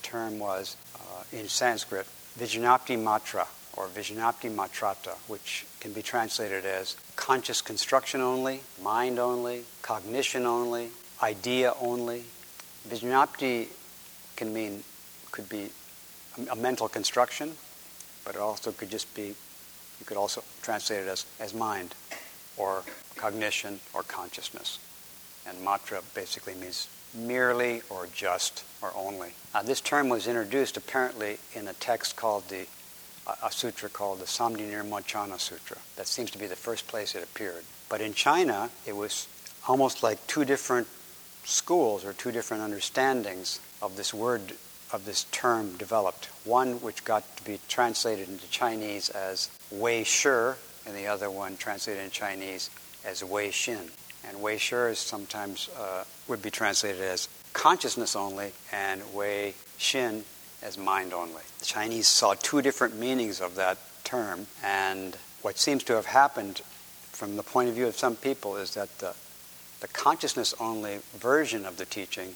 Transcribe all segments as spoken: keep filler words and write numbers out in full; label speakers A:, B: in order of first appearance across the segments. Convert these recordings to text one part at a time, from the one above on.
A: term was, uh, in Sanskrit, Vijñāpti Matra, or Vijñāpti Matrata, which can be translated as conscious construction only, mind only, cognition only, idea only. Vijñāpti can mean, could be a, a mental construction, but it also could just be, you could also translate it as, as mind, or cognition, or consciousness. And matra basically means merely, or just, or only. Uh, this term was introduced apparently in a text called the, uh, a sutra called the Samdhinirmocana Sutra. That seems to be the first place it appeared. But in China, it was almost like two different schools or two different understandings of this word, of this term developed. One which got to be translated into Chinese as Wei Shi, and the other one translated in Chinese as Wei Xin. And Wei Shi is sometimes uh, would be translated as consciousness only, and Wei Xin as mind only. The Chinese saw two different meanings of that term, and what seems to have happened from the point of view of some people is that the, the consciousness only version of the teaching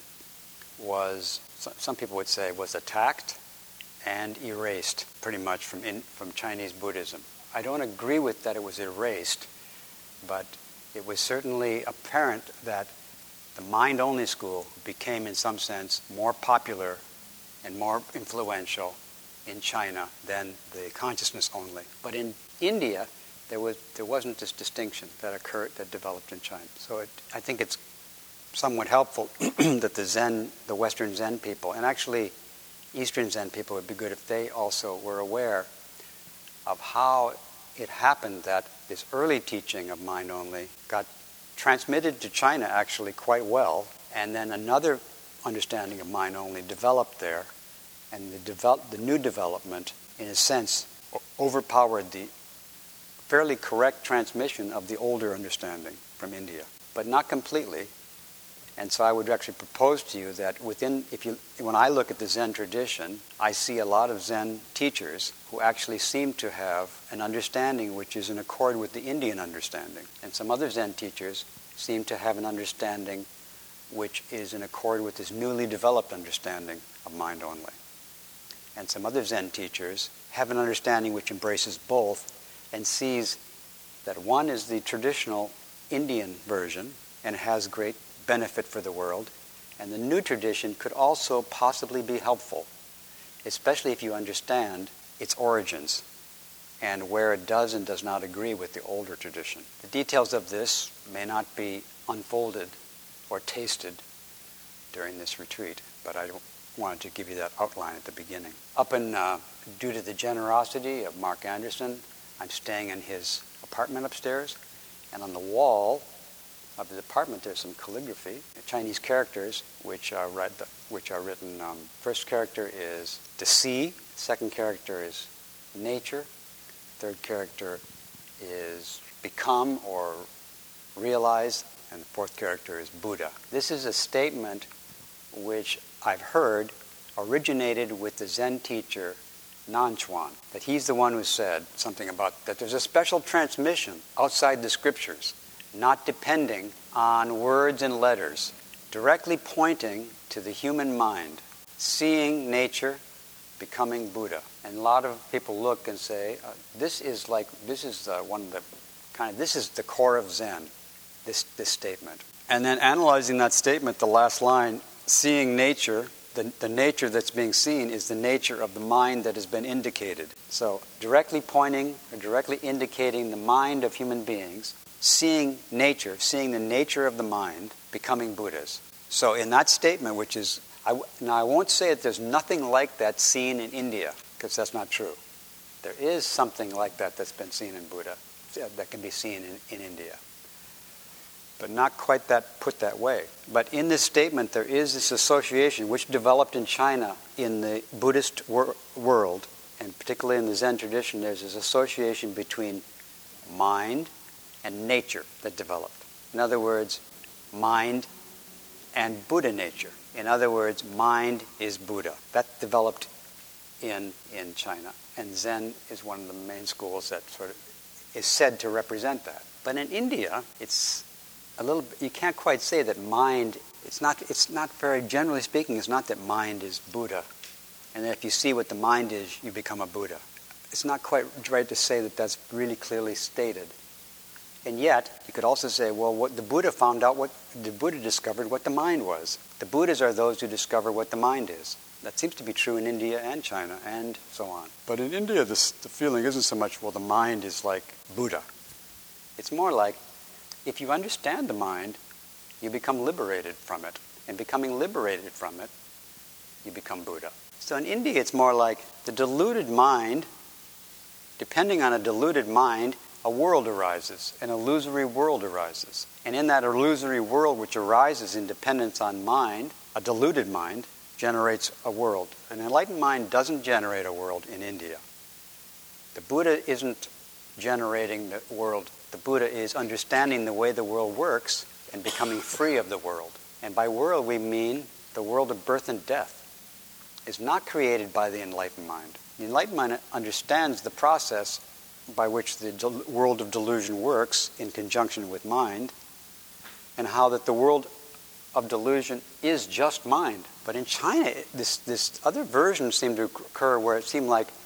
A: was, some people would say, was attacked and erased pretty much from in, from Chinese Buddhism. I don't agree with that it was erased, but it was certainly apparent that the mind-only school became, in some sense, more popular and more influential in China than the consciousness only. But in India, there was there wasn't this distinction that occurred, that developed in China. So it, I think it's somewhat helpful that the Zen, the Western Zen people, and actually Eastern Zen people, would be good if they also were aware of how it happened that this early teaching of mind only got transmitted to China actually quite well, and then another understanding of mind only developed there, and the, develop, the new development, in a sense, overpowered the fairly correct transmission of the older understanding from India, but not completely. And so I would actually propose to you that within, if you, when I look at the Zen tradition, I see a lot of Zen teachers who actually seem to have an understanding which is in accord with the Indian understanding. And some other Zen teachers seem to have an understanding which is in accord with this newly developed understanding of mind only. And some other Zen teachers have an understanding which embraces both and sees that one is the traditional Indian version and has great benefit for the world, and the new tradition could also possibly be helpful, especially if you understand its origins and where it does and does not agree with the older tradition. The details of this may not be unfolded or tasted during this retreat, but I wanted to give you that outline at the beginning. Up in, uh, due to the generosity of Mark Anderson, I'm staying in his apartment upstairs, and on the wall of the apartment there's some calligraphy, Chinese characters, which are read, which are written. Um, first character is to see. Second character is nature. Third character is become or realize, and the fourth character is Buddha. This is a statement which I've heard originated with the Zen teacher Nanchuan, that he's the one who said something about that there's a special transmission outside the scriptures, not depending on words and letters, directly pointing to the human mind, seeing nature, becoming Buddha. And a lot of people look and say, uh, this is like, this is uh, one of the kind of, this is the core of Zen, this, this statement. And then analyzing that statement, the last line, seeing nature, the, the nature that's being seen is the nature of the mind that has been indicated. So directly pointing or directly indicating the mind of human beings, seeing nature, seeing the nature of the mind, becoming Buddhas. So in that statement, which is, I, now I won't say that there's nothing like that seen in India, because that's not true. There is something like that that's been seen in Buddha, that can be seen in, in India. But not quite that put that way. But in this statement, there is this association which developed in China in the Buddhist wor- world, and particularly in the Zen tradition, there's this association between mind and nature that developed. In other words, mind and Buddha nature. In other words, mind is Buddha. That developed in, in China. And Zen is one of the main schools that sort of is said to represent that. But in India, it's a little, you can't quite say that mind, it's not, it's not very, generally speaking, it's not that mind is Buddha and if you see what the mind is, you become a Buddha. It's not quite right to say that that's really clearly stated. And yet, you could also say, well, what the Buddha found out, what the Buddha discovered what the mind was. The Buddhas are those who discover what the mind is. That seems to be true in India and China and so on. But in India, this, the feeling isn't so much, well, the mind is like Buddha. It's more like, if you understand the mind, you become liberated from it. And becoming liberated from it, you become Buddha. So in India, it's more like the deluded mind, depending on a deluded mind, a world arises, an illusory world arises. And in that illusory world which arises in dependence on mind, a deluded mind generates a world. An enlightened mind doesn't generate a world in India. The Buddha isn't generating the world. The Buddha is understanding the way the world works and becoming free of the world. And by world we mean the world of birth and death. Is not created by the enlightened mind. The enlightened mind understands the process by which the del- world of delusion works in conjunction with mind, and how that the world of delusion is just mind. But in China, this, this other version seemed to occur where it seemed like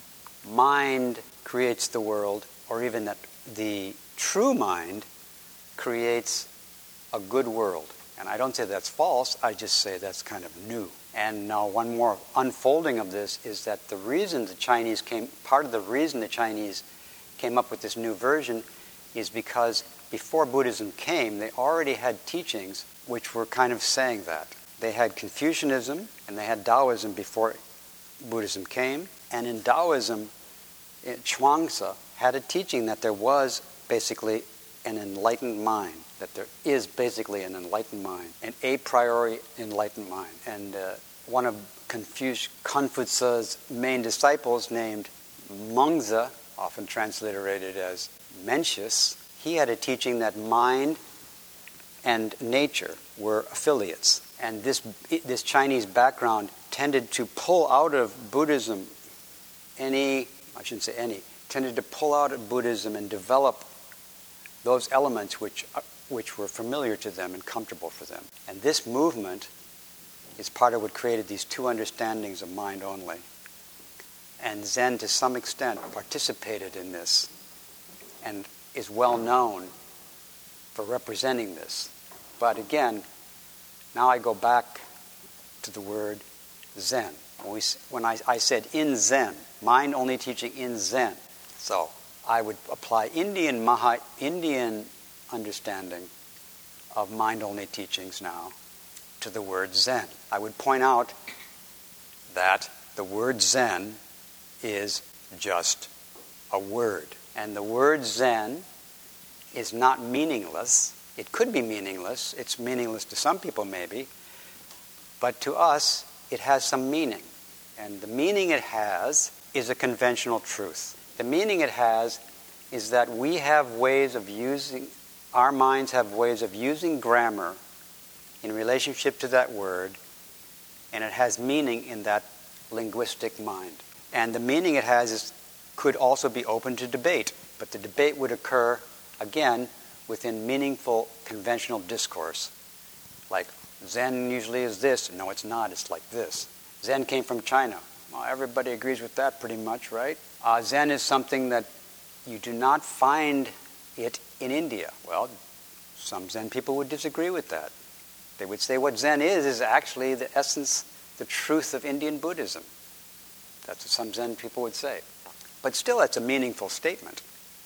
A: mind creates the world, or even that the true mind creates a good world. And I don't say that's false, I just say that's kind of new. And now one more unfolding of this is that the reason the Chinese came, part of the reason the Chinese came up with this new version is because before Buddhism came, they already had teachings which were kind of saying that. They had Confucianism and they had Taoism before Buddhism came. And in Taoism, Chuang-Tzu had a teaching that there was basically an enlightened mind, that there is basically an enlightened mind, an a priori enlightened mind. And uh, one of Confuci- Confucius' main disciples, named Mengzi, often transliterated as Mencius, he had a teaching that mind and nature were affiliates. And this, this Chinese background tended to pull out of Buddhism any, I shouldn't say any, tended to pull out of Buddhism and develop those elements which which were familiar to them and comfortable for them. And this movement is part of what created these two understandings of mind only. And Zen, to some extent, participated in this and is well known for representing this. But again, now I go back to the word Zen. When, we, when I, I said in Zen, mind only teaching in Zen. So I would apply Indian Maha, Indian understanding of mind-only teachings now to the word Zen. I would point out that the word Zen is just a word. And the word Zen is not meaningless. It could be meaningless. It's meaningless to some people maybe. But to us, it has some meaning. And the meaning it has is a conventional truth. The meaning it has is that we have ways of using, our minds have ways of using grammar in relationship to that word, and it has meaning in that linguistic mind. And the meaning it has is, could also be open to debate, but the debate would occur, again, within meaningful conventional discourse. Like, Zen usually is this. No, it's not. It's like this. Zen came from China. Well, everybody agrees with that pretty much, right? Uh, Zen is something that you do not find it in India. Well, some Zen people would disagree with that. They would say what Zen is is actually the essence, the truth of Indian Buddhism. That's what some Zen people would say. But still, it's a meaningful statement.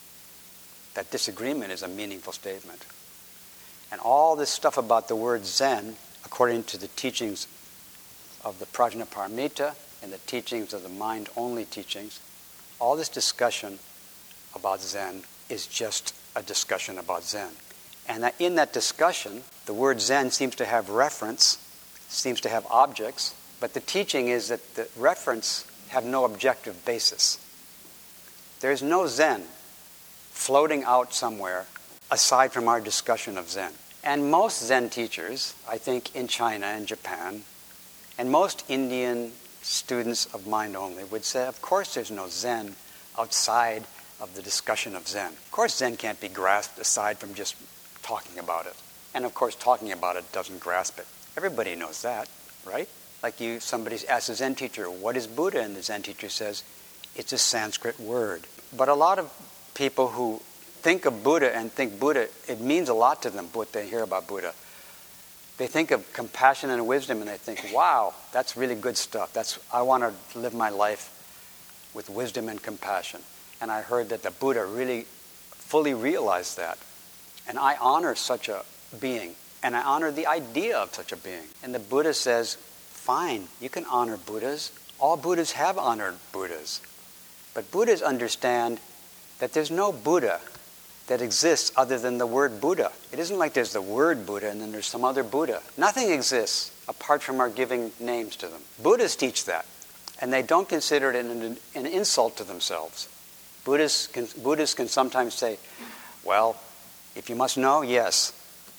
A: That disagreement is a meaningful statement. And all this stuff about the word Zen, according to the teachings of the Prajnaparamita and the teachings of the mind-only teachings, all this discussion about Zen is just a discussion about Zen. And that in that discussion, the word Zen seems to have reference, seems to have objects, but the teaching is that the reference have no objective basis. There's no Zen floating out somewhere aside from our discussion of Zen. And most Zen teachers, I think in China and Japan, and most Indian students of mind only would say, of course there's no Zen outside of the discussion of Zen. Of course Zen can't be grasped aside from just talking about it. And of course talking about it doesn't grasp it. Everybody knows that, right? Like you, somebody asks a Zen teacher, what is Buddha? And the Zen teacher says, it's a Sanskrit word. But a lot of people who think of Buddha and think Buddha, it means a lot to them, what they hear about Buddha. They think of compassion and wisdom and they think, wow, that's really good stuff. That's I want to live my life with wisdom and compassion. And I heard that the Buddha really fully realized that. And I honor such a being. And I honor the idea of such a being. And the Buddha says, fine, you can honor Buddhas. All Buddhas have honored Buddhas. But Buddhas understand that there's no Buddha that exists other than the word Buddha. It isn't like there's the word Buddha and then there's some other Buddha. Nothing exists apart from our giving names to them. Buddhists teach that, and they don't consider it an, an insult to themselves. Buddhists can, Buddhists can sometimes say, well, if you must know, yes,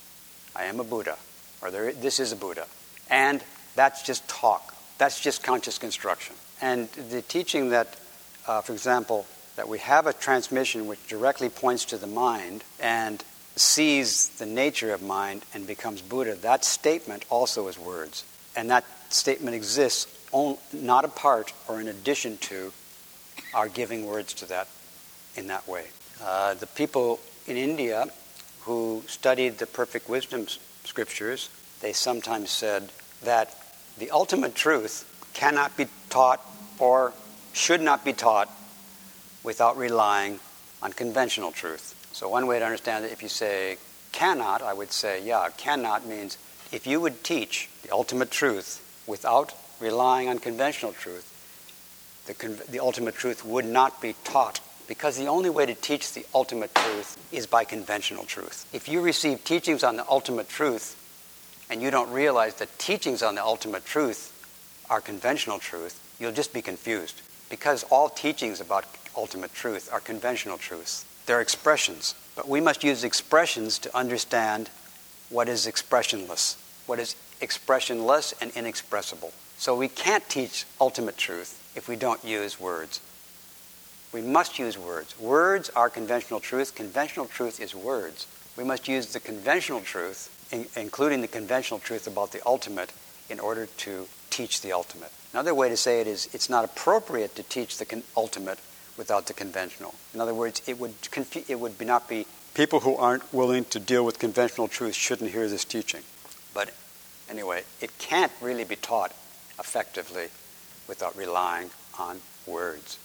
A: I am a Buddha, or there, this is a Buddha. And that's just talk. That's just conscious construction. And the teaching that, uh, for example, that we have a transmission which directly points to the mind and sees the nature of mind and becomes Buddha, that statement also is words. And that statement exists on, not apart or in addition to our giving words to that in that way. Uh, the people in India who studied the perfect wisdom scriptures, they sometimes said that the ultimate truth cannot be taught or should not be taught without relying on conventional truth. So one way to understand it, if you say cannot, I would say, yeah, cannot means if you would teach the ultimate truth without relying on conventional truth, the, con- the ultimate truth would not be taught, because the only way to teach the ultimate truth is by conventional truth. If you receive teachings on the ultimate truth and you don't realize that teachings on the ultimate truth are conventional truth, you'll just be confused, because all teachings about ultimate truth are conventional truths. They're expressions, but we must use expressions to understand what is expressionless, what is expressionless and inexpressible. So we can't teach ultimate truth if we don't use words. We must use words. Words are conventional truth. Conventional truth is words. We must use the conventional truth, in, including the conventional truth about the ultimate, in order to teach the ultimate. Another way to say it is it's not appropriate to teach the con- ultimate without the conventional. In other words, it would confu- it would be not be people who aren't willing to deal with conventional truth shouldn't hear this teaching. But anyway, it can't really be taught effectively without relying on words.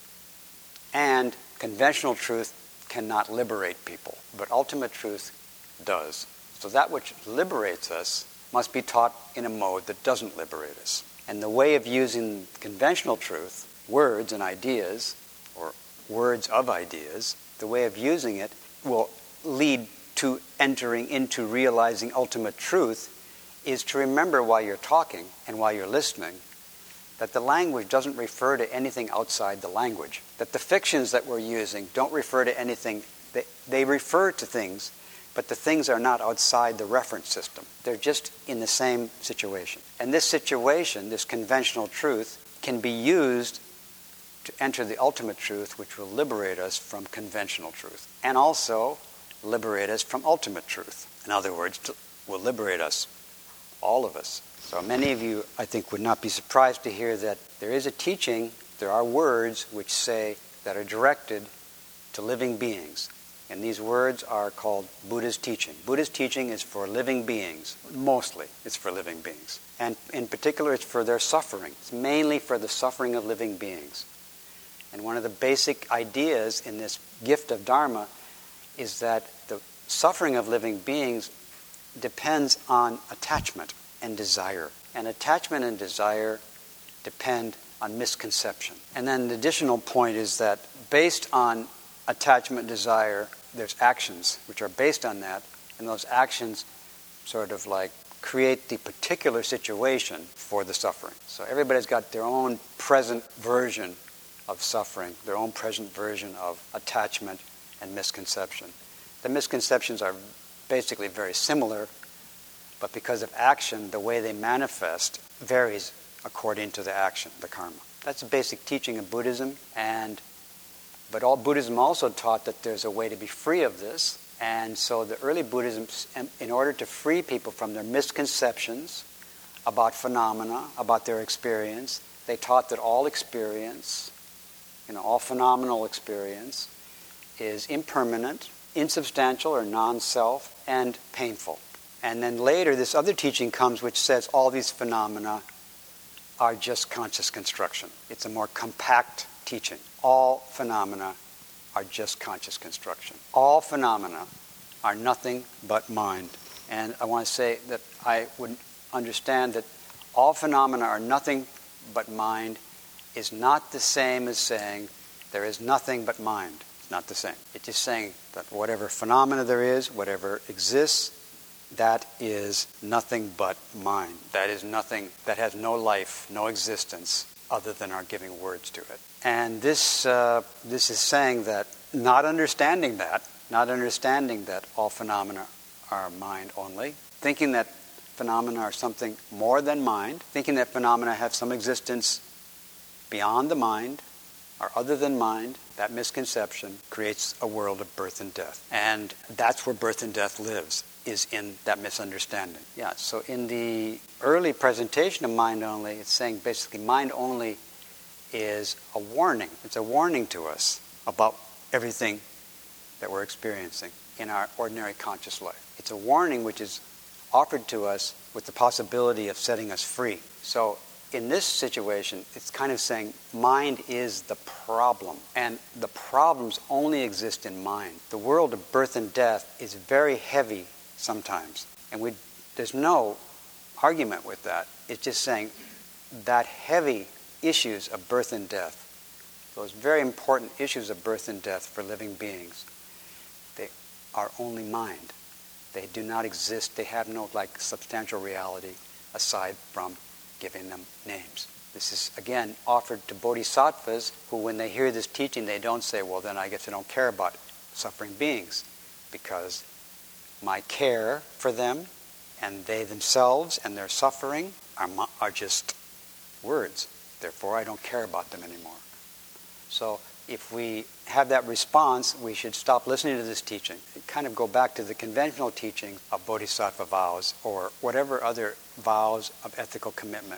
A: And conventional truth cannot liberate people, but ultimate truth does. So that which liberates us must be taught in a mode that doesn't liberate us. And the way of using conventional truth, words and ideas, or words of ideas, the way of using it will lead to entering into realizing ultimate truth, is to remember while you're talking and while you're listening that the language doesn't refer to anything outside the language. That the fictions that we're using don't refer to anything. They, they refer to things, but the things are not outside the reference system. They're just in the same situation. And this situation, this conventional truth, can be used to enter the ultimate truth, which will liberate us from conventional truth, and also liberate us from ultimate truth. In other words, will liberate us, all of us. So many of you, I think, would not be surprised to hear that there is a teaching, there are words which say, that are directed to living beings. And these words are called Buddha's teaching. Buddha's teaching is for living beings. Mostly it's for living beings. And in particular, it's for their suffering. It's mainly for the suffering of living beings. And one of the basic ideas in this gift of Dharma is that the suffering of living beings depends on attachment and desire. And attachment and desire depend on misconception. And then the additional point is that based on attachment and desire, there's actions which are based on that, and those actions sort of like create the particular situation for the suffering. So everybody's got their own present version of suffering, their own present version of attachment and misconception. The misconceptions are basically very similar, but because of action, the way they manifest varies according to the action, the karma. That's the basic teaching of Buddhism, and but all Buddhism also taught that there's a way to be free of this, and so the early Buddhism, in order to free people from their misconceptions about phenomena, about their experience. They taught that all experience, you know, all phenomenal experience is impermanent, insubstantial or non-self, and painful. And then later, this other teaching comes which says all these phenomena are just conscious construction. It's a more compact teaching. All phenomena are just conscious construction. All phenomena are nothing but mind. And I want to say that I would understand that all phenomena are nothing but mind is not the same as saying there is nothing but mind. It's not the same. It's just saying that whatever phenomena there is, whatever exists, that is nothing but mind. That is nothing, that has no life, no existence, other than our giving words to it. And this, uh, this is saying that not understanding that, not understanding that all phenomena are mind only, thinking that phenomena are something more than mind, thinking that phenomena have some existence beyond the mind, or other than mind, that misconception creates a world of birth and death. And that's where birth and death lives, is in that misunderstanding. Yeah, so in the early presentation of mind only, it's saying basically mind only is a warning. It's a warning to us about everything that we're experiencing in our ordinary conscious life. It's a warning which is offered to us with the possibility of setting us free. So in this situation, it's kind of saying mind is the problem, and the problems only exist in mind. The world of birth and death is very heavy sometimes, and we, there's no argument with that. It's just saying that heavy issues of birth and death, those very important issues of birth and death for living beings, they are only mind. They do not exist. They have no like substantial reality aside from giving them names. This is, again, offered to bodhisattvas who, when they hear this teaching, they don't say, well, then I guess I don't care about suffering beings, because my care for them and they themselves and their suffering are, are just words. Therefore, I don't care about them anymore. So if we have that response, we should stop listening to this teaching. Kind of go back to the conventional teaching of bodhisattva vows or whatever other vows of ethical commitment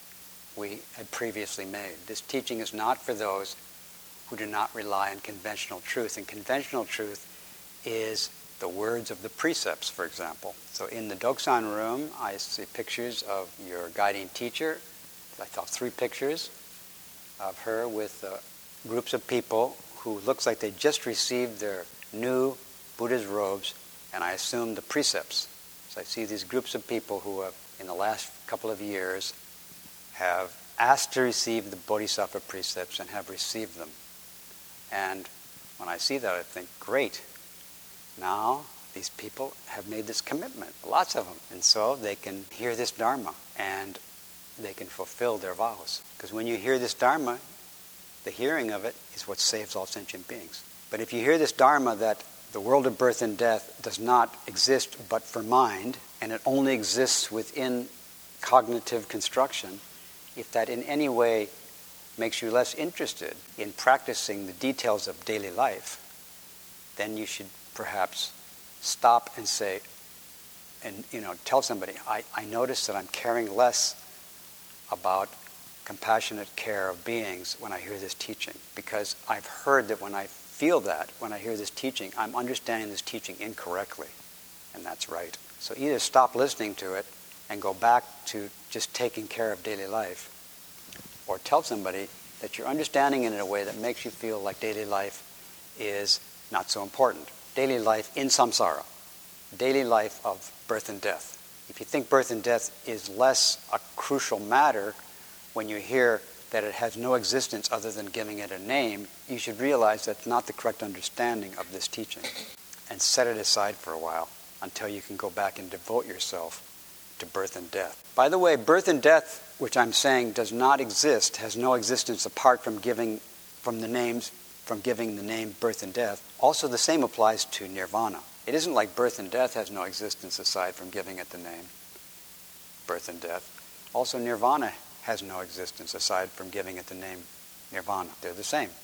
A: we had previously made. This teaching is not for those who do not rely on conventional truth. And conventional truth is the words of the precepts, for example. So in the Doksan room, I see pictures of your guiding teacher. I saw three pictures of her with uh, groups of people who looks like they just received their new Buddha's robes, and I assume the precepts. So I see these groups of people who have, in the last couple of years, have asked to receive the Bodhisattva precepts and have received them. And when I see that, I think, great. Now these people have made this commitment, lots of them. And so they can hear this Dharma and they can fulfill their vows. Because when you hear this Dharma, the hearing of it is what saves all sentient beings. But if you hear this Dharma that the world of birth and death does not exist but for mind, and it only exists within cognitive construction, if that in any way makes you less interested in practicing the details of daily life, then you should perhaps stop and say, and you know, tell somebody, I, I notice that I'm caring less about compassionate care of beings when I hear this teaching, because I've heard that when I feel that, when I hear this teaching, I'm understanding this teaching incorrectly, and that's right. So either stop listening to it and go back to just taking care of daily life, or tell somebody that you're understanding it in a way that makes you feel like daily life is not so important. Daily life in samsara, daily life of birth and death. If you think birth and death is less a crucial matter when you hear that it has no existence other than giving it a name, you should realize that's not the correct understanding of this teaching, and set it aside for a while until you can go back and devote yourself to birth and death. By the way, birth and death, which I'm saying does not exist, has no existence apart from giving from the names, from giving the name birth and death. Also, the same applies to nirvana. It isn't like birth and death has no existence aside from giving it the name birth and death. Also, nirvana has no existence aside from giving it the name nirvana. They're the same.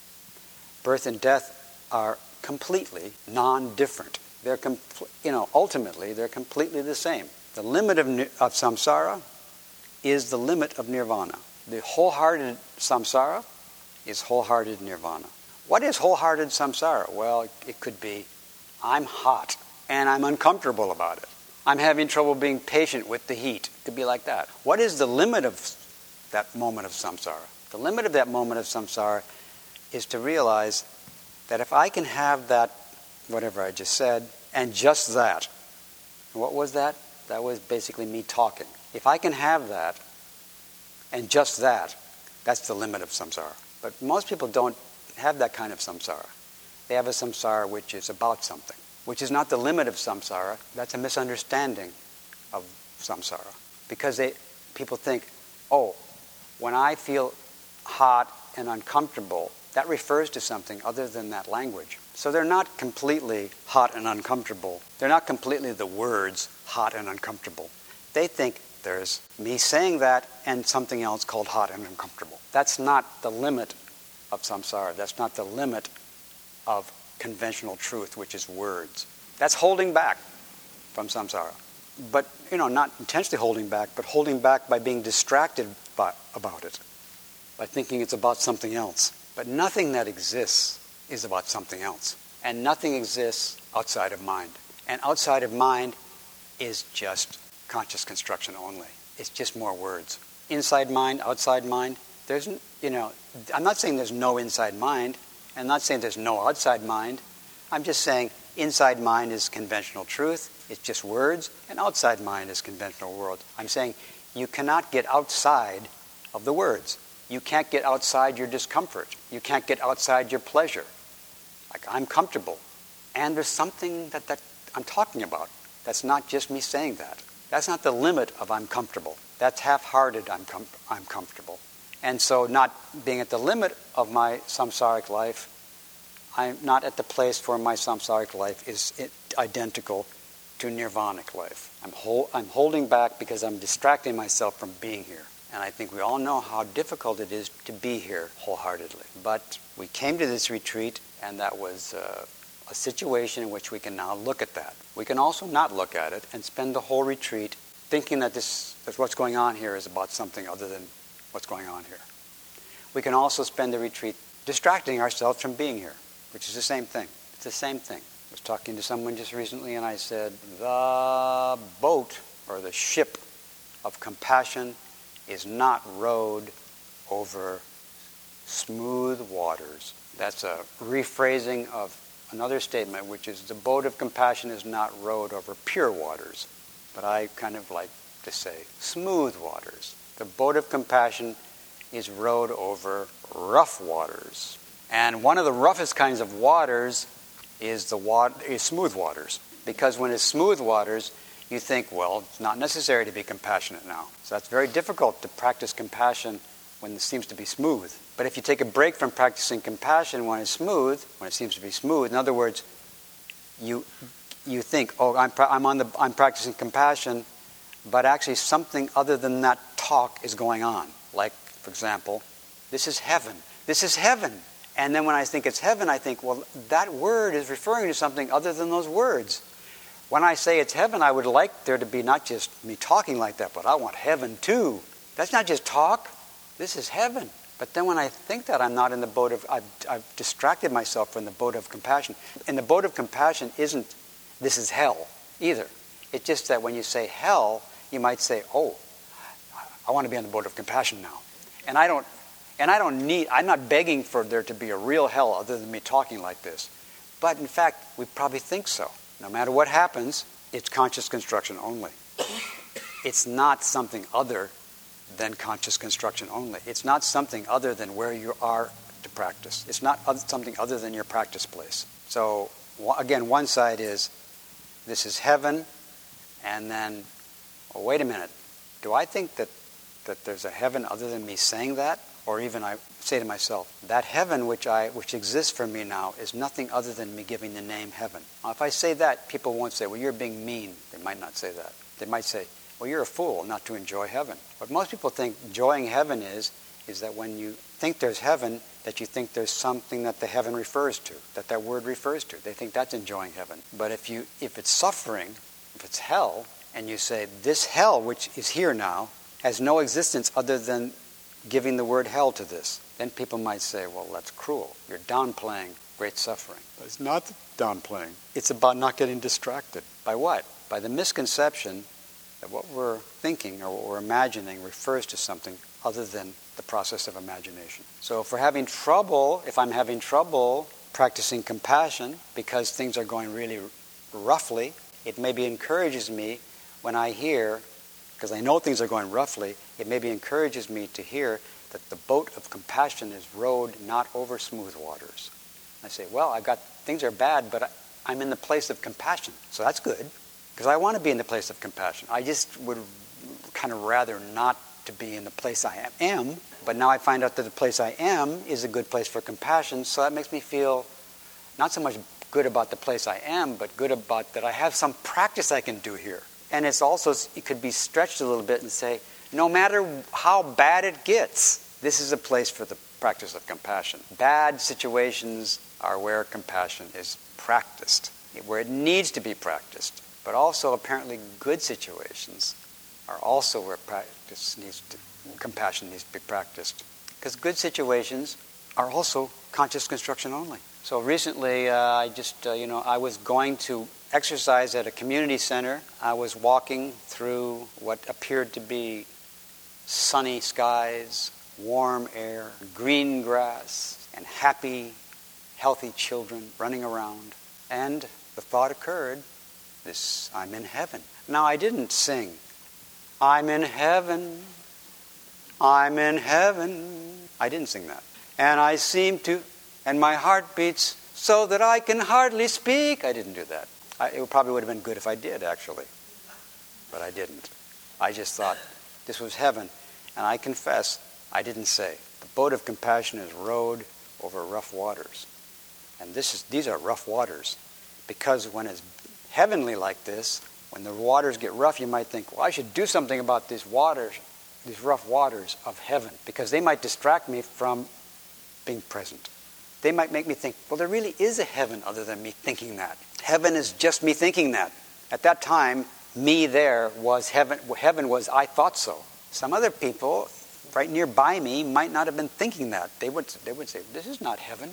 A: Birth and death are completely non-different. They're, compl- you know, ultimately, they're completely the same. The limit of, of samsara is the limit of nirvana. The wholehearted samsara is wholehearted nirvana. What is wholehearted samsara? Well, it could be, I'm hot and I'm uncomfortable about it. I'm having trouble being patient with the heat. It could be like that. What is the limit of that moment of samsara? The limit of that moment of samsara is to realize that if I can have that, whatever I just said, and just that, what was that? That was basically me talking. If I can have that, and just that, that's the limit of samsara. But most people don't have that kind of samsara. They have a samsara which is about something, which is not the limit of samsara. That's a misunderstanding of samsara. Because they, people think, oh, when I feel hot and uncomfortable, that refers to something other than that language. So they're not completely hot and uncomfortable. They're not completely the words hot and uncomfortable. They think there's me saying that and something else called hot and uncomfortable. That's not the limit of samsara. That's not the limit of conventional truth, which is words. That's holding back from samsara. But, you know, not intentionally holding back, but holding back by being distracted by, about it, by thinking it's about something else. But nothing that exists is about something else. And nothing exists outside of mind. And outside of mind is just conscious construction only. It's just more words. Inside mind, outside mind, there's, you know, I'm not saying there's no inside mind. I'm not saying there's no outside mind. I'm just saying inside mind is conventional truth. It's just words. And outside mind is conventional world. I'm saying you cannot get outside of the words. You can't get outside your discomfort. You can't get outside your pleasure. Like, I'm comfortable. And there's something that, that I'm talking about. That's not just me saying that. That's not the limit of I'm comfortable. That's half-hearted I'm, com- I'm comfortable. And so not being at the limit of my samsaric life, I'm not at the place where my samsaric life is identical to nirvanic life. I'm, hol- I'm holding back because I'm distracting myself from being here. And I think we all know how difficult it is to be here wholeheartedly. But we came to this retreat, and that was uh, a situation in which we can now look at that. We can also not look at it and spend the whole retreat thinking that this that what's going on here is about something other than what's going on here. We can also spend the retreat distracting ourselves from being here, which is the same thing. It's the same thing. I was talking to someone just recently, and I said, the boat or the ship of compassion is not rowed over smooth waters. That's a rephrasing of another statement, which is the boat of compassion is not rowed over pure waters. But I kind of like to say smooth waters. The boat of compassion is rowed over rough waters. And one of the roughest kinds of waters is the water, is smooth waters. Because when it's smooth waters, you think, well, it's not necessary to be compassionate now. So that's very difficult to practice compassion when it seems to be smooth. But if you take a break from practicing compassion when it's smooth, when it seems to be smooth, in other words, you you think, oh, I'm pra- I'm on the I'm practicing compassion, but actually something other than that talk is going on. Like, for example, this is heaven. This is heaven. And then when I think it's heaven, I think, well, that word is referring to something other than those words. When I say it's heaven, I would like there to be not just me talking like that, but I want heaven too. That's not just talk. This is heaven. But then when I think that, I'm not in the boat of, I've, I've distracted myself from the boat of compassion. And the boat of compassion isn't, this is hell, either. It's just that when you say hell, you might say, oh, I want to be on the boat of compassion now. And I don't, and I don't need, I'm not begging for there to be a real hell other than me talking like this. But in fact, we probably think so. No matter what happens, it's conscious construction only. It's not something other than conscious construction only. It's not something other than where you are to practice. It's not something other than your practice place. So, again, one side is, this is heaven, and then, oh, wait a minute, do I think that, that there's a heaven other than me saying that? Or even I say to myself, that heaven which I which exists for me now is nothing other than me giving the name heaven. Now, if I say that, people won't say, well, you're being mean. They might not say that. They might say, well, you're a fool not to enjoy heaven. What most people think enjoying heaven is, is that when you think there's heaven, that you think there's something that the heaven refers to, that that word refers to. They think that's enjoying heaven. But if you if it's suffering, if it's hell, and you say, this hell which is here now has no existence other than giving the word hell to this. Then people might say, well, that's cruel. You're downplaying great suffering. But it's not downplaying. It's about not getting distracted. By what? By the misconception that what we're thinking or what we're imagining refers to something other than the process of imagination. So if we're having trouble, if I'm having trouble practicing compassion because things are going really roughly, it maybe encourages me when I hear, because I know things are going roughly, it maybe encourages me to hear that the boat of compassion is rowed not over smooth waters. I say, well, I've got, things are bad, but I, I'm in the place of compassion. So that's good, because I want to be in the place of compassion. I just would kind of rather not to be in the place I am, but now I find out that the place I am is a good place for compassion, so that makes me feel not so much good about the place I am, but good about that I have some practice I can do here. And it's also, it could be stretched a little bit and say, no matter how bad it gets, this is a place for the practice of compassion. Bad situations are where compassion is practiced, where it needs to be practiced. But also, apparently, good situations are also where practice needs to, compassion needs to be practiced. Because good situations are also conscious construction only. So recently, uh, I just, uh, you know, I was going to exercise at a community center. I was walking through what appeared to be sunny skies, warm air, green grass, and happy, healthy children running around. And the thought occurred, this, I'm in heaven. Now, I didn't sing, I'm in heaven, I'm in heaven. I didn't sing that. And I seem to, and my heart beats so that I can hardly speak. I didn't do that. I, it probably would have been good if I did, actually. But I didn't. I just thought this was heaven. And I confess, I didn't say. The boat of compassion is rowed over rough waters. And this is these are rough waters. Because when it's heavenly like this, when the waters get rough, you might think, well, I should do something about these waters, these rough waters of heaven, because they might distract me from being present. They might make me think, well, there really is a heaven other than me thinking that. Heaven is just me thinking that. At that time, me there was heaven. Heaven was I thought so. Some other people right nearby me might not have been thinking that. They would, they would say, this is not heaven.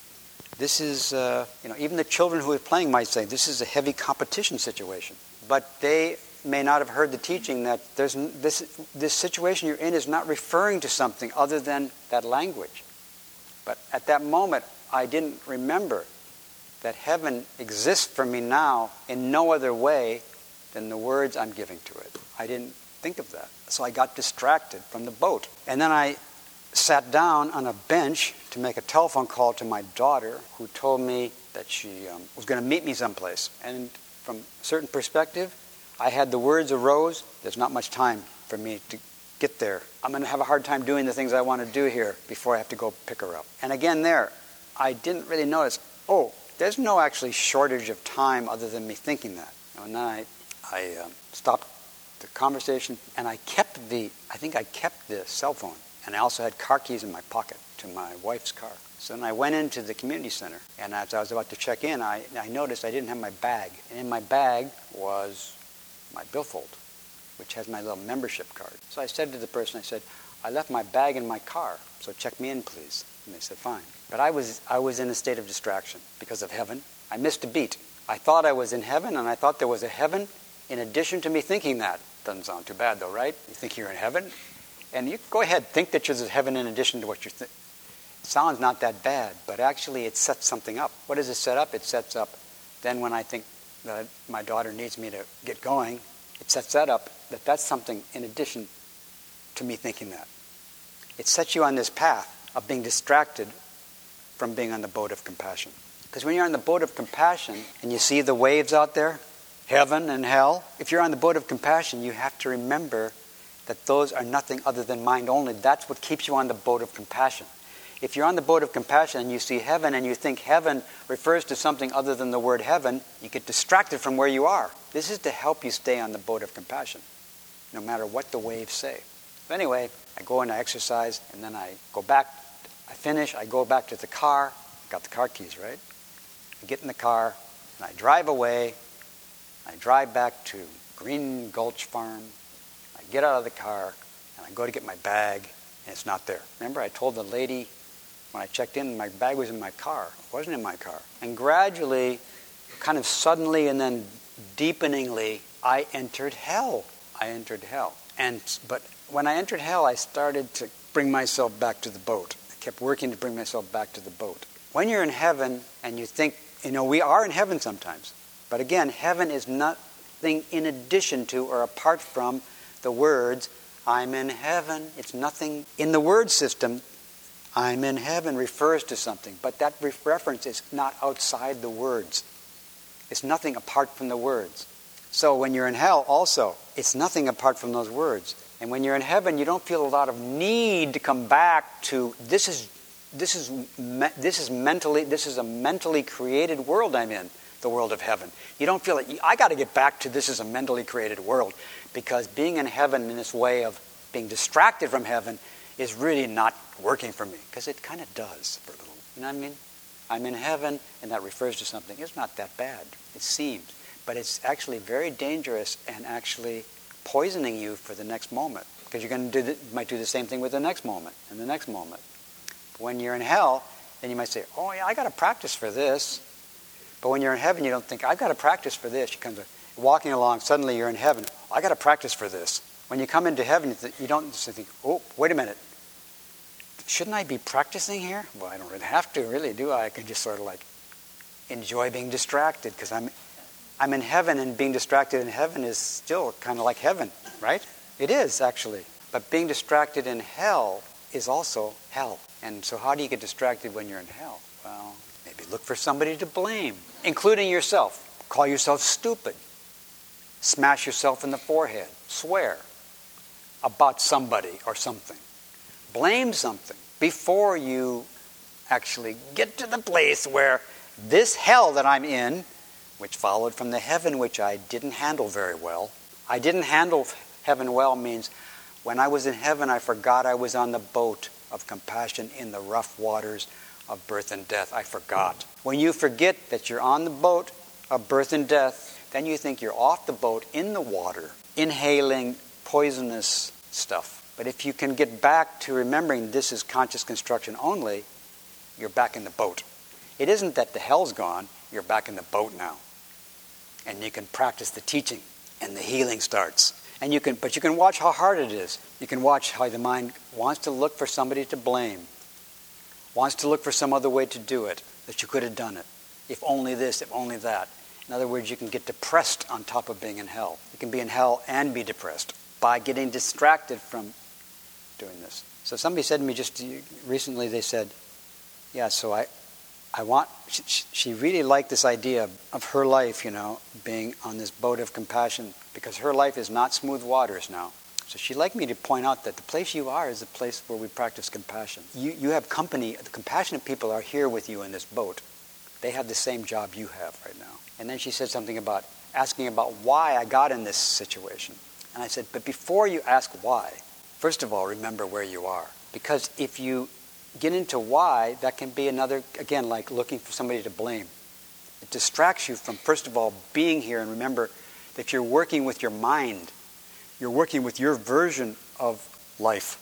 A: This is, uh, you know, even the children who are playing might say, this is a heavy competition situation. But they may not have heard the teaching that there's this, this situation you're in is not referring to something other than that language. But at that moment, I didn't remember that heaven exists for me now in no other way than the words I'm giving to it. I didn't think of that. So I got distracted from the boat. And then I sat down on a bench to make a telephone call to my daughter, who told me that she um, was going to meet me someplace. And from a certain perspective, I had the words arose, there's not much time for me to get there. I'm going to have a hard time doing the things I want to do here before I have to go pick her up. And again there, I didn't really notice, oh, there's no actually shortage of time other than me thinking that. And then I, I um, stopped the conversation, and I kept the, I think I kept the cell phone. And I also had car keys in my pocket to my wife's car. So then I went into the community center, and as I was about to check in, I, I noticed I didn't have my bag. And in my bag was my billfold, which has my little membership card. So I said to the person, I said, I left my bag in my car, so check me in, please. And they said, fine. But I was I was in a state of distraction because of heaven. I missed a beat. I thought I was in heaven, and I thought there was a heaven in addition to me thinking that. Doesn't sound too bad, though, right? You think you're in heaven? And you go ahead, think that there's a heaven in addition to what you think. It sounds not that bad, but actually it sets something up. What does it set up? It sets up, then when I think that my daughter needs me to get going, it sets that up, that that's something in addition to me thinking that. It sets you on this path of being distracted from being on the boat of compassion. Because when you're on the boat of compassion and you see the waves out there, heaven and hell, if you're on the boat of compassion, you have to remember that those are nothing other than mind only. That's what keeps you on the boat of compassion. If you're on the boat of compassion and you see heaven and you think heaven refers to something other than the word heaven, you get distracted from where you are. This is to help you stay on the boat of compassion, no matter what the waves say. So anyway, I go and I exercise, and then I go back, I finish, I go back to the car. I got the car keys, right? I get in the car, and I drive away. I drive back to Green Gulch Farm. I get out of the car, And I go to get my bag, and it's not there. Remember, I told the lady when I checked in, my bag was in my car. It wasn't in my car. And gradually, kind of suddenly and then deepeningly, I entered hell. I entered hell. And but when I entered hell, I started to bring myself back to the boat. I kept working to bring myself back to the boat. When you're in heaven and you think, you know, we are in heaven sometimes. But again, heaven is nothing in addition to or apart from the words, I'm in heaven. It's nothing in the word system. I'm in heaven refers to something. But that reference is not outside the words. It's nothing apart from the words. So when you're in hell also, it's nothing apart from those words. And when you're in heaven, you don't feel a lot of need to come back to this is this is me, this is mentally this is a mentally created world I'm in, the world of heaven. You don't feel like I got to get back to this is a mentally created world, because being in heaven in this way of being distracted from heaven is really not working for me, because it kind of does for a little. You know what I mean? I'm in heaven, and that refers to something. It's not that bad. It seems. But it's actually very dangerous and actually poisoning you for the next moment, because you're going to do the, you might do the same thing with the next moment and the next moment. But when you're in hell, then you might say, oh, yeah, I got to practice for this. But when you're in heaven, you don't think, I've got to practice for this. You come to walking along, suddenly you're in heaven. I got to practice for this. When you come into heaven, you don't just think, oh, wait a minute. Shouldn't I be practicing here? Well, I don't really have to, really, do I? I can just sort of like enjoy being distracted, because I'm I'm in heaven, and being distracted in heaven is still kind of like heaven, right? It is, actually. But being distracted in hell is also hell. And so how do you get distracted when you're in hell? Well, maybe look for somebody to blame, including yourself. Call yourself stupid. Smash yourself in the forehead. Swear about somebody or something. Blame something before you actually get to the place where this hell that I'm in, which followed from the heaven which I didn't handle very well. I didn't handle heaven well means when I was in heaven, I forgot I was on the boat of compassion in the rough waters of birth and death. I forgot. When you forget that you're on the boat of birth and death, then you think you're off the boat in the water, inhaling poisonous stuff. But if you can get back to remembering this is conscious construction only, you're back in the boat. It isn't that the hell's gone, you're back in the boat now. And you can practice the teaching, and the healing starts. And you can, but you can watch how hard it is. You can watch how the mind wants to look for somebody to blame, wants to look for some other way to do it, that you could have done it. If only this, if only that. In other words, you can get depressed on top of being in hell. You can be in hell and be depressed by getting distracted from doing this. So somebody said to me just recently, they said, yeah, so I, I want, she, she really liked this idea of her life, you know, being on this boat of compassion, because her life is not smooth waters now. So she'd like me to point out that the place you are is the place where we practice compassion. You, you have company, the compassionate people are here with you in this boat. They have the same job you have right now. And then she said something about asking about why I got in this situation. And I said, but before you ask why, first of all, remember where you are. Because if you get into why, that can be another, again, like looking for somebody to blame. It distracts you from, first of all, being here. And remember that you're working with your mind. You're working with your version of life,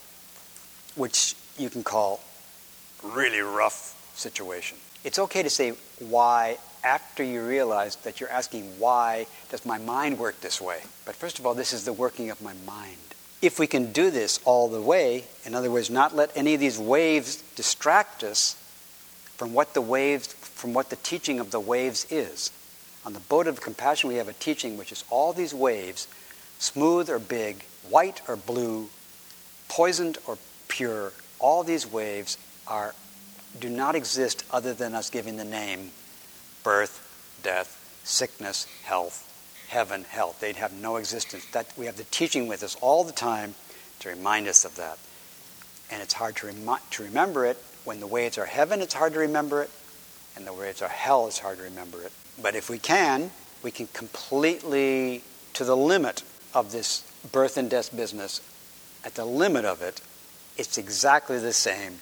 A: which you can call really rough situation. It's okay to say why after you realize that you're asking, why does my mind work this way? But first of all, this is the working of my mind. If we can do this all the way, in other words, not let any of these waves distract us from what the waves, from what the teaching of the waves is. On the boat of compassion, we have a teaching which is all these waves, smooth or big, white or blue, poisoned or pure, all these waves are do not exist other than us giving the name birth, death, sickness, health, heaven, hell. They'd have no existence. That we have the teaching with us all the time to remind us of that. And it's hard to, remi- to remember it. When the waves are heaven, it's hard to remember it. And the waves are hell, it's hard to remember it. But if we can, we can completely, to the limit of this birth and death business, at the limit of it, it's exactly the same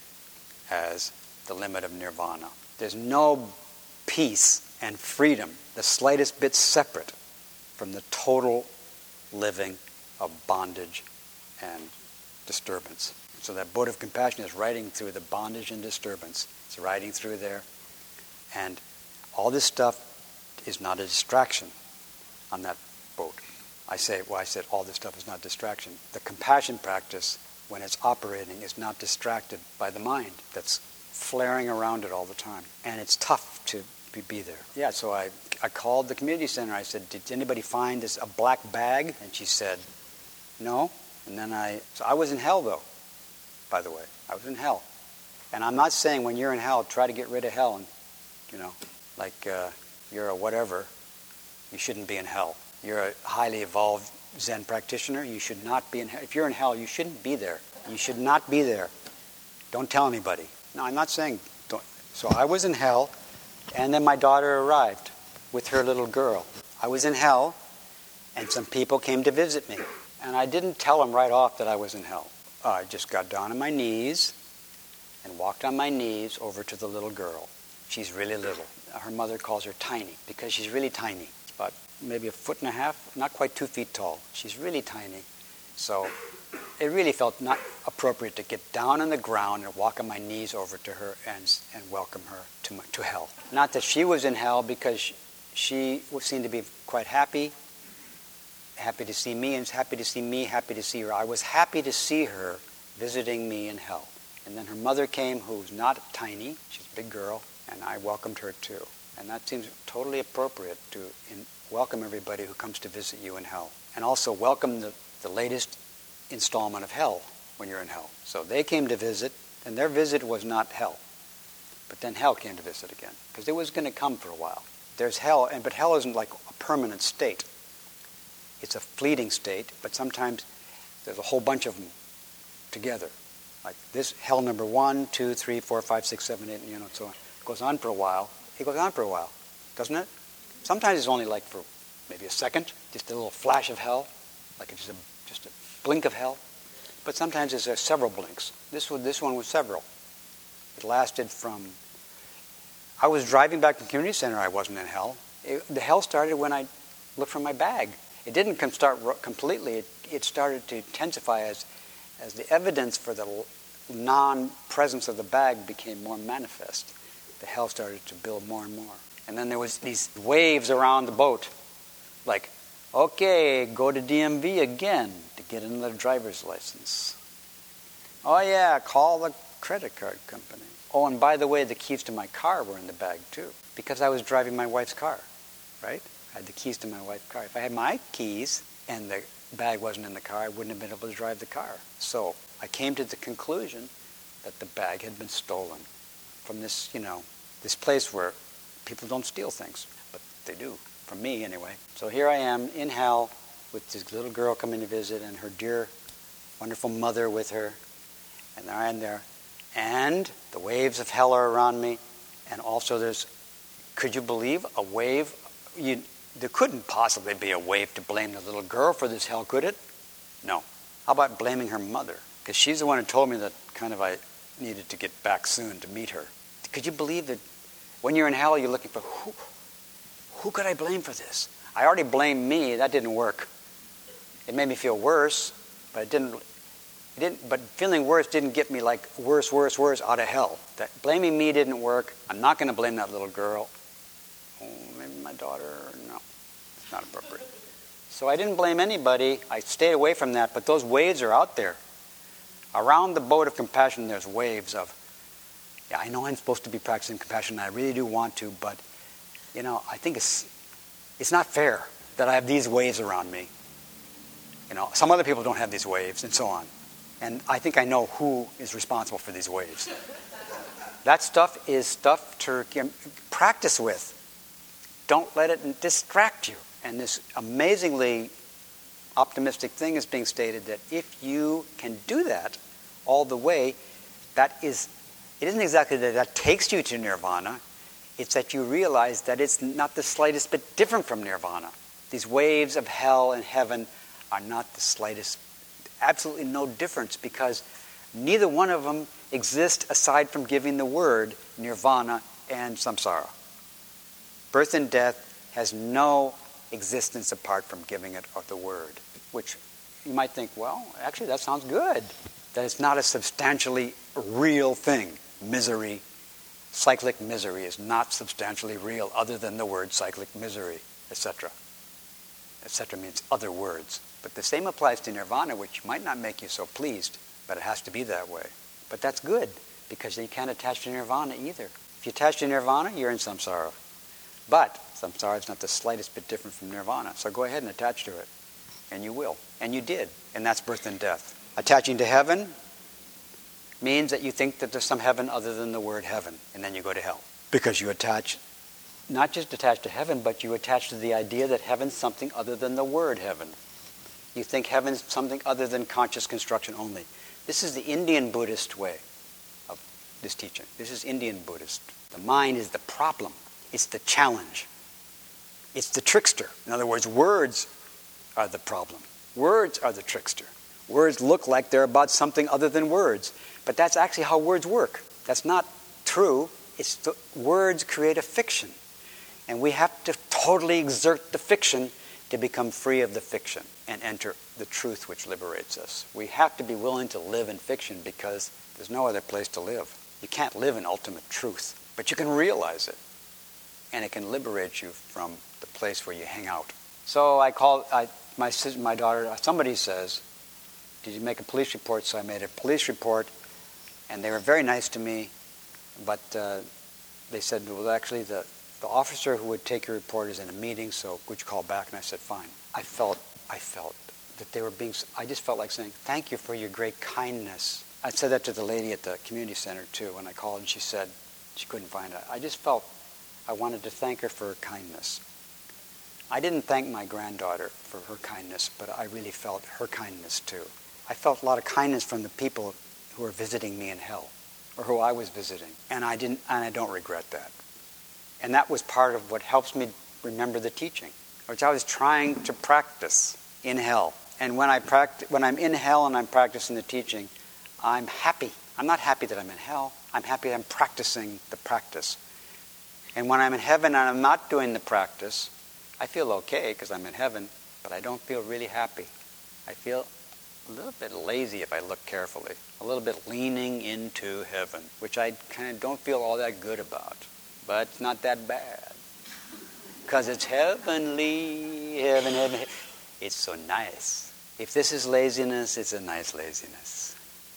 A: as the limit of nirvana. There's no peace and freedom, the slightest bit separate from the total living of bondage and disturbance. So that boat of compassion is riding through the bondage and disturbance. It's riding through there. And all this stuff is not a distraction on that boat. I say, well, I said all this stuff is not distraction. The compassion practice, when it's operating, is not distracted by the mind that's flaring around it all the time. And it's tough to be, be there. Yeah, so I, I called the community center. I said, did anybody find this a black bag? And she said, no. And then I, so I was in hell though, by the way. I was in hell. And I'm not saying when you're in hell, try to get rid of hell and, you know, like uh, you're a whatever, you shouldn't be in hell. You're a highly evolved Zen practitioner, you should not be in hell. If you're in hell, you shouldn't be there. You should not be there. Don't tell anybody. No, I'm not saying don't. So I was in hell, and then my daughter arrived with her little girl. I was in hell, and some people came to visit me. And I didn't tell them right off that I was in hell. Uh, I just got down on my knees and walked on my knees over to the little girl. She's really little. Her mother calls her tiny because she's really tiny. About maybe a foot and a half, not quite two feet tall. She's really tiny. So it really felt not appropriate to get down on the ground and walk on my knees over to her and and welcome her to my, to hell. Not that she was in hell, because she, she seemed to be quite happy, happy to see me, and happy to see me, happy to see her. I was happy to see her visiting me in hell. And then her mother came, who's not tiny, she's a big girl, and I welcomed her too. And that seems totally appropriate to in, welcome everybody who comes to visit you in hell. And also welcome the, the latest installment of hell when you're in hell. So they came to visit, and their visit was not hell. But then hell came to visit again, because it was going to come for a while. There's hell, and but hell isn't like a permanent state. It's a fleeting state, but sometimes there's a whole bunch of them together. Like this hell number one, two, three, four, five, six, seven, eight, you know, and so on. It goes on for a while. It goes on for a while, doesn't it? Sometimes it's only like for maybe a second, just a little flash of hell, like just a just a blink of hell. But sometimes it's uh, several blinks. This one, this one was several. It lasted from. I was driving back from the community center. I wasn't in hell. It, the hell started when I looked for my bag. It didn't come start ro- completely. It, it started to intensify as as the evidence for the non-presence of the bag became more manifest. The hell started to build more and more. And then there was these waves around the boat. Like, okay, go to D M V again to get another driver's license. Oh yeah, call the credit card company. Oh, and by the way, the keys to my car were in the bag too. Because I was driving my wife's car, right? I had the keys to my wife's car. If I had my keys and the bag wasn't in the car, I wouldn't have been able to drive the car. So I came to the conclusion that the bag had been stolen from this, you know, this place where people don't steal things, but they do, from me anyway. So here I am in hell with this little girl coming to visit and her dear, wonderful mother with her, and there I am there. And the waves of hell are around me, and also there's, could you believe, a wave? You, there couldn't possibly be a wave to blame the little girl for this hell, could it? No. How about blaming her mother? Because she's the one who told me that kind of I needed to get back soon to meet her. Could you believe that when you're in hell, you're looking for, who, who could I blame for this? I already blamed me. That didn't work. It made me feel worse, but it didn't, it didn't, but feeling worse didn't get me like worse, worse, worse out of hell. That blaming me didn't work. I'm not going to blame that little girl. Oh, maybe my daughter. No, it's not appropriate. So I didn't blame anybody. I stayed away from that, but those waves are out there. Around the boat of compassion, there's waves of, yeah, I know I'm supposed to be practicing compassion, and I really do want to, but, you know, I think it's it's not fair that I have these waves around me. You know, some other people don't have these waves, and so on. And I think I know who is responsible for these waves. That stuff is stuff to practice with. Don't let it distract you. And this amazingly optimistic thing is being stated that if you can do that all the way, that is, it isn't exactly that that takes you to nirvana, it's that you realize that it's not the slightest bit different from nirvana. These waves of hell and heaven are not the slightest, absolutely no difference, because neither one of them exist aside from giving the word nirvana and samsara. Birth and death has no existence apart from giving it the word, which you might think, well, actually that sounds good. that it's not a substantially real thing. Misery, cyclic misery is not substantially real other than the word cyclic misery, et cetera. et cetera means other words. But the same applies to nirvana, which might not make you so pleased, but it has to be that way. But that's good, because you can't attach to nirvana either. If you attach to nirvana, you're in samsara. But samsara is not the slightest bit different from nirvana. So go ahead and attach to it. And you will. And you did. And that's birth and death. Attaching to heaven means that you think that there's some heaven other than the word heaven. And then you go to hell. Because you attach, not just attach to heaven, but you attach to the idea that heaven's something other than the word heaven. You think heaven's something other than conscious construction only. This is the Indian Buddhist way of this teaching. This is Indian Buddhist. The mind is the problem. It's the challenge. It's the trickster. In other words, words are the problem. Words are the trickster. Words look like they're about something other than words. But that's actually how words work. That's not true. It's the words create a fiction. And we have to totally exert the fiction to become free of the fiction and enter the truth which liberates us. We have to be willing to live in fiction because there's no other place to live. You can't live in ultimate truth, but you can realize it. And it can liberate you from the place where you hang out. So I called, I, my, my daughter, somebody says, did you make a police report? So I made a police report, and they were very nice to me, but uh, they said, well, actually, the, the officer who would take your report is in a meeting, so would you call back? And I said, fine. I felt, I felt that they were being, I just felt like saying, thank you for your great kindness. I said that to the lady at the community center, too, when I called, and she said she couldn't find it. I just felt I wanted to thank her for her kindness. I didn't thank my granddaughter for her kindness, but I really felt her kindness, too. I felt a lot of kindness from the people who were visiting me in hell, or who I was visiting, and I didn't, and I don't regret that. And that was part of what helps me remember the teaching, which I was trying to practice in hell. And when I practice, when I'm in hell and I'm practicing the teaching, I'm happy. I'm not happy that I'm in hell. I'm happy I'm practicing the practice. And when I'm in heaven and I'm not doing the practice, I feel okay because I'm in heaven, but I don't feel really happy. I feel a little bit lazy if I look carefully, a little bit leaning into heaven, which I kind of don't feel all that good about. But it's not that bad because it's heavenly, heaven, heaven. It's so nice. If this is laziness, it's a nice laziness.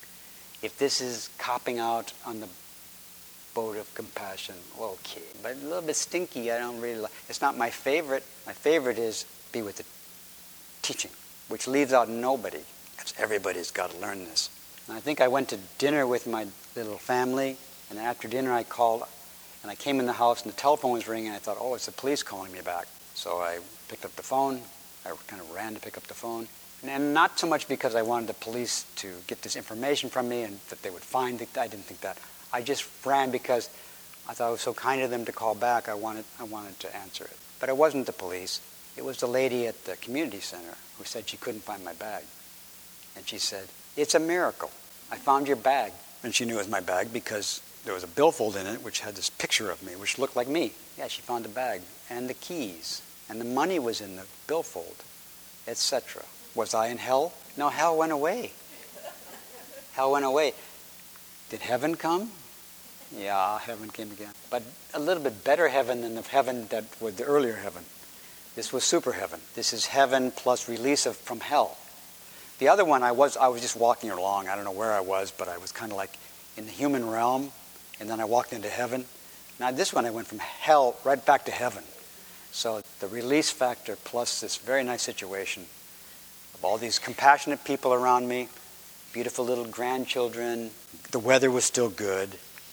A: If this is copping out on the boat of compassion, okay. But a little bit stinky, I don't really like. It's not my favorite. My favorite is be with the teaching, which leaves out nobody, because everybody's got to learn this. And I think I went to dinner with my little family, and after dinner I called, and I came in the house, and the telephone was ringing, and I thought, oh, it's the police calling me back. So I picked up the phone. I kind of ran to pick up the phone. And not so much because I wanted the police to get this information from me and that they would find it. I didn't think that. I just ran because I thought it was so kind of them to call back. I wanted, I wanted to answer it. But it wasn't the police. It was the lady at the community center who said she couldn't find my bag. And she said, it's a miracle. I found your bag. And she knew it was my bag because there was a billfold in it which had this picture of me, which looked like me. Yeah, she found the bag and the keys. And the money was in the billfold, et cetera. Was I in hell? No, hell went away. Hell went away. Did heaven come? Yeah, heaven came again. But a little bit better heaven than the heaven that was the earlier heaven. This was super heaven. This is heaven plus release of from hell. The other one, I was I was just walking along. I don't know where I was, but I was kind of like in the human realm, and then I walked into heaven. Now this one, I went from hell right back to heaven. So the release factor plus this very nice situation of all these compassionate people around me, beautiful little grandchildren. The weather was still good.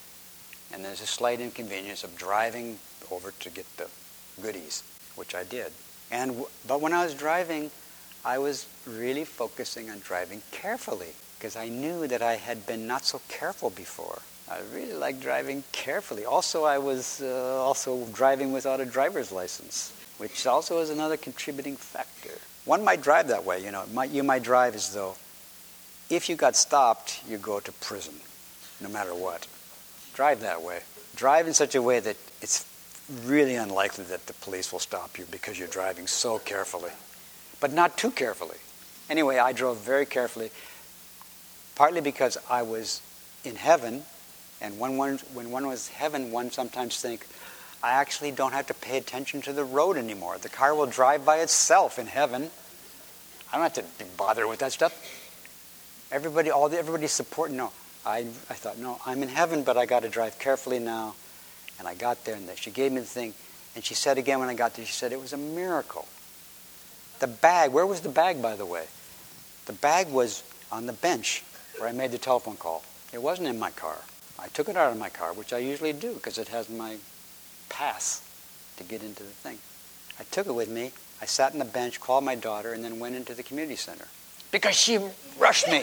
A: And there's a slight inconvenience of driving over to get the goodies, which I did. And but when I was driving, I was really focusing on driving carefully because I knew that I had been not so careful before. I really liked driving carefully. Also, I was uh, also driving without a driver's license, which also is another contributing factor. One might drive that way, you know. Might, you might drive as though if you got stopped, you go to prison, no matter what. Drive that way. Drive in such a way that it's really unlikely that the police will stop you because you're driving so carefully, but not too carefully. Anyway, I drove very carefully. partly because I was in heaven, and when one, when one was in heaven, one sometimes think, I actually don't have to pay attention to the road anymore. The car will drive by itself in heaven. I don't have to be bothered with that stuff. Everybody, all the, everybody's supporting. No, I, I thought, no, I'm in heaven, but I got to drive carefully now. And I got there, and she gave me the thing, and she said again when I got there, she said it was a miracle. The bag, where was the bag, by the way? The bag was on the bench where I made the telephone call. It wasn't in my car. I took it out of my car, which I usually do because it has my pass to get into the thing. I took it with me. I sat on the bench, called my daughter, and then went into the community center. Because she rushed me.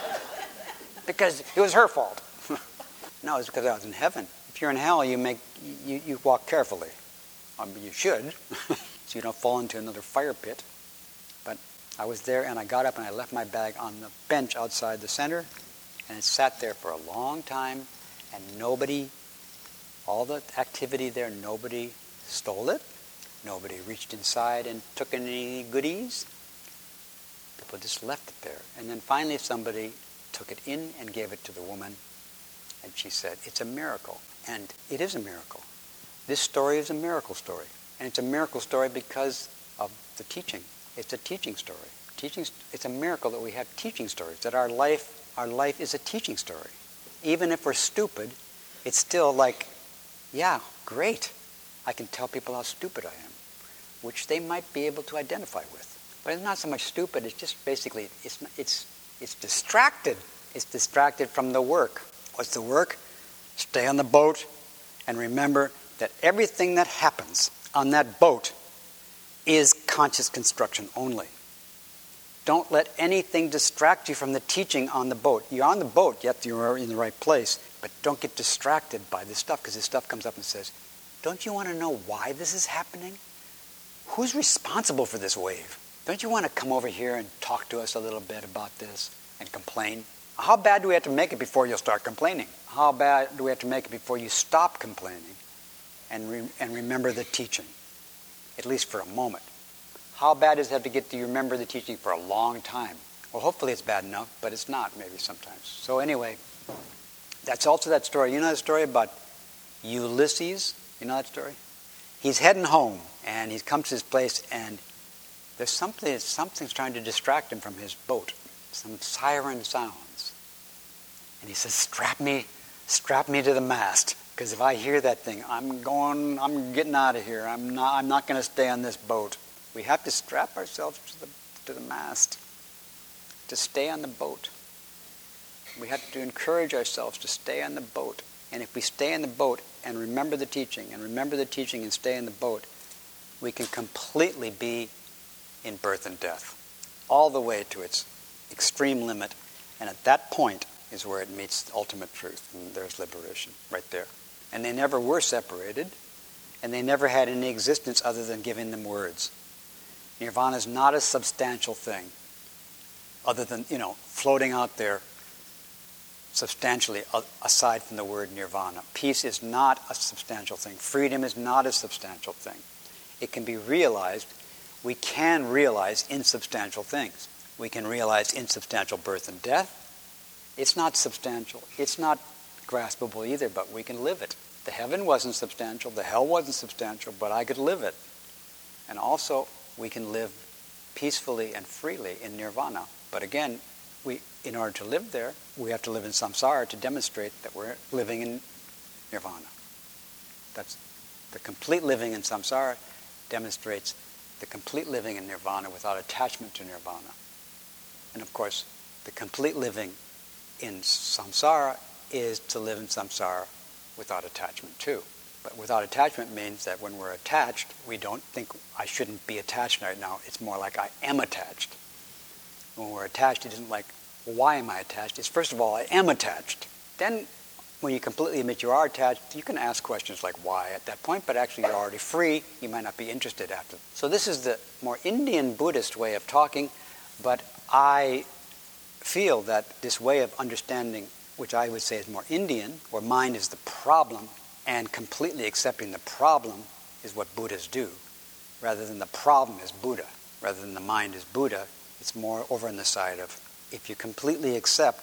A: Because it was her fault. No, it's because I was in heaven. If you're in hell, you make you, you walk carefully. I mean, you should, so you don't fall into another fire pit. But I was there, and I got up, and I left my bag on the bench outside the center, and it sat there for a long time, and nobody, all the activity there, nobody stole it. Nobody reached inside and took any goodies. People just left it there. And then finally somebody took it in and gave it to the woman, and she said, it's a miracle. And it is a miracle. This story is a miracle story. And it's a miracle story because of the teaching. It's a teaching story. Teaching, it's a miracle that we have teaching stories, that our life, our life is a teaching story. Even if we're stupid, it's still like, yeah, great. I can tell people how stupid I am, which they might be able to identify with. But it's not so much stupid, it's just basically, it's, it's, it's distracted. It's distracted from the work. What's the work? Stay on the boat and remember that everything that happens on that boat is conscious construction only. Don't let anything distract you from the teaching on the boat. You're on the boat, yet you're in the right place, but don't get distracted by this stuff, because this stuff comes up and says, don't you want to know why this is happening? Who's responsible for this wave? Don't you want to come over here and talk to us a little bit about this and complain? How bad do we have to make it before you'll start complaining? How bad do we have to make it before you stop complaining and re- and remember the teaching, at least for a moment? How bad does it have to get to you remember the teaching for a long time? Well, hopefully it's bad enough, but it's not maybe sometimes. So anyway, that's also that story. You know the story about Ulysses? You know that story? He's heading home, and he comes to his place, and there's something, something's trying to distract him from his boat. Some siren sounds. And he says, strap me, strap me to the mast, because if I hear that thing, I'm going, I'm getting out of here. I'm not, I'm not going to stay on this boat. We have to strap ourselves to the, to the mast to stay on the boat. We have to encourage ourselves to stay on the boat. And if we stay in the boat and remember the teaching, and remember the teaching and stay in the boat, we can completely be in birth and death, all the way to its extreme limit. And at that point is where it meets ultimate truth, and there's liberation right there. And they never were separated, and they never had any existence other than giving them words. Nirvana is not a substantial thing, other than, you know, floating out there substantially aside from the word nirvana. Peace is not a substantial thing. Freedom is not a substantial thing. It can be realized. We can realize insubstantial things. We can realize insubstantial birth and death. It's not substantial. It's not graspable either, but we can live it. The heaven wasn't substantial. The hell wasn't substantial, but I could live it. And also, we can live peacefully and freely in nirvana. But again, we, in order to live there, we have to live in samsara to demonstrate that we're living in nirvana. That's the complete living in samsara demonstrates the complete living in nirvana without attachment to nirvana. And of course, the complete living in samsara is to live in samsara without attachment too. But without attachment means that when we're attached, we don't think, I shouldn't be attached right now. It's more like I am attached. When we're attached, it isn't like, well, why am I attached? It's first of all, I am attached. Then, when you completely admit you are attached, you can ask questions like why at that point, but actually you're already free. You might not be interested after. So this is the more Indian Buddhist way of talking, but I feel that this way of understanding, which I would say is more Indian, where mind is the problem, and completely accepting the problem is what Buddhas do, rather than the problem is Buddha, rather than the mind is Buddha. It's more over on the side of, if you completely accept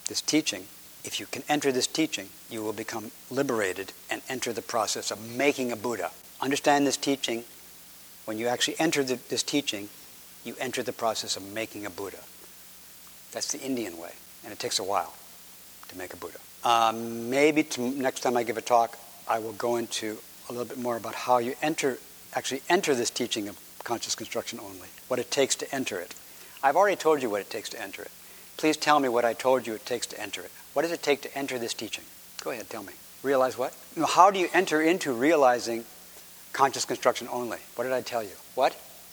A: this teaching, if you can enter this teaching, you will become liberated and enter the process of making a Buddha. Understand this teaching. When you actually enter the, this teaching, you enter the process of making a Buddha. That's the Indian way, and it takes a while to make a Buddha. Um, maybe to, next time I give a talk, I will go into a little bit more about how you enter, actually enter this teaching of conscious construction only, what it takes to enter it. I've already told you what it takes to enter it. Please tell me what I told you it takes to enter it. What does it take to enter this teaching? Go ahead, tell me. Realize what? No, how do you enter into realizing conscious construction only? What did I tell you? What?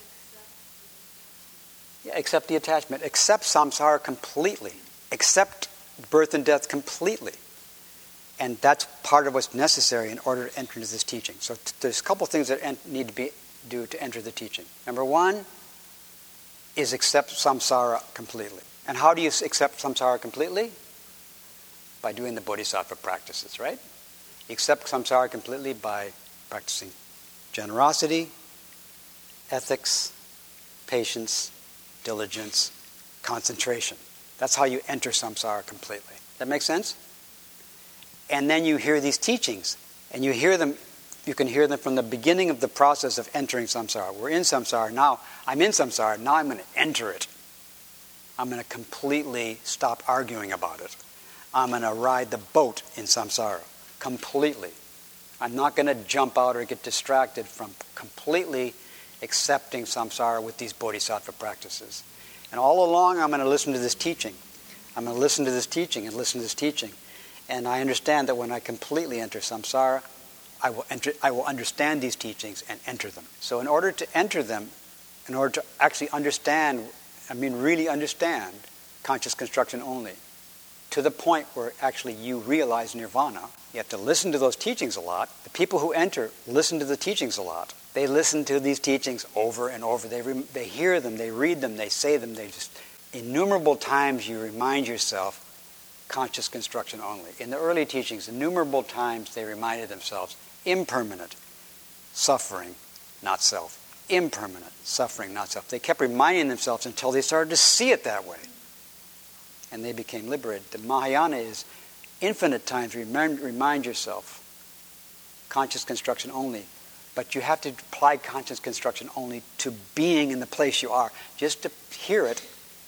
A: Yeah, accept the attachment. Accept samsara completely. Accept birth and death completely. And that's part of what's necessary in order to enter into this teaching. So t- there's a couple things that en- need to be do to enter the teaching. Number one is accept samsara completely. And how do you accept samsara completely? By doing the bodhisattva practices, right? You accept samsara completely by practicing generosity, ethics, patience, diligence, concentration. That's how you enter samsara completely. That make sense? And then you hear these teachings, and you hear them, you can hear them from the beginning of the process of entering samsara. We're in samsara now. I'm in samsara. Now I'm going to enter it. I'm going to completely stop arguing about it. I'm going to ride the boat in samsara completely. I'm not going to jump out or get distracted from completely accepting samsara with these bodhisattva practices. And all along I'm going to listen to this teaching. I'm going to listen to this teaching and listen to this teaching. And I understand that when I completely enter samsara, I will enter, I will understand these teachings and enter them. So in order to enter them, in order to actually understand, I mean really understand conscious construction only, to the point where actually you realize nirvana, you have to listen to those teachings a lot. The people who enter listen to the teachings a lot. They listen to these teachings over and over. They, re- they hear them, they read them, they say them. They just, innumerable times you remind yourself conscious construction only. In the early teachings, innumerable times they reminded themselves impermanent, suffering, not self. Impermanent, suffering, not self. They kept reminding themselves until they started to see it that way. And they became liberated. The Mahayana is infinite times remind, remind yourself conscious construction only. But you have to apply conscious construction only to being in the place you are. Just to hear it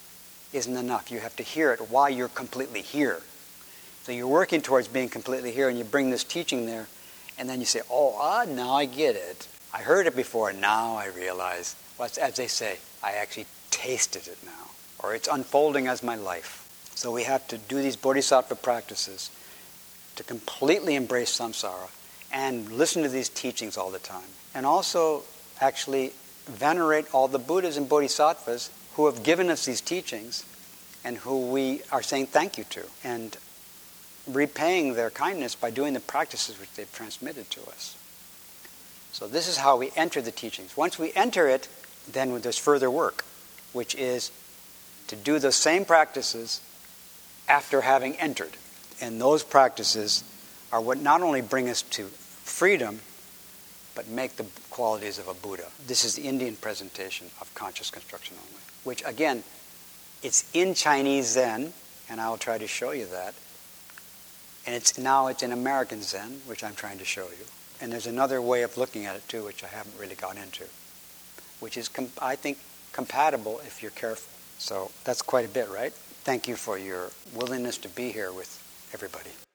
A: isn't enough. You have to hear it while you're completely here. So you're working towards being completely here, and you bring this teaching there, and then you say, oh, ah, now I get it. I heard it before, now I realize. Well, as they say, I actually tasted it now. Or it's unfolding as my life. So we have to do these bodhisattva practices to completely embrace samsara and listen to these teachings all the time. And also actually venerate all the Buddhas and bodhisattvas who have given us these teachings and who we are saying thank you to, and repaying their kindness by doing the practices which they've transmitted to us. So this is how we enter the teachings. Once we enter it, then there's further work, which is to do the same practices after having entered. And those practices are what not only bring us to freedom, but make the qualities of a Buddha. This is the Indian presentation of conscious construction only, which again, it's in Chinese Zen, and I'll try to show you that. And it's now it's in American Zen, which I'm trying to show you. And there's another way of looking at it too, which I haven't really got into, which is, com- I think, compatible if you're careful. So that's quite a bit, right? Thank you for your willingness to be here with everybody.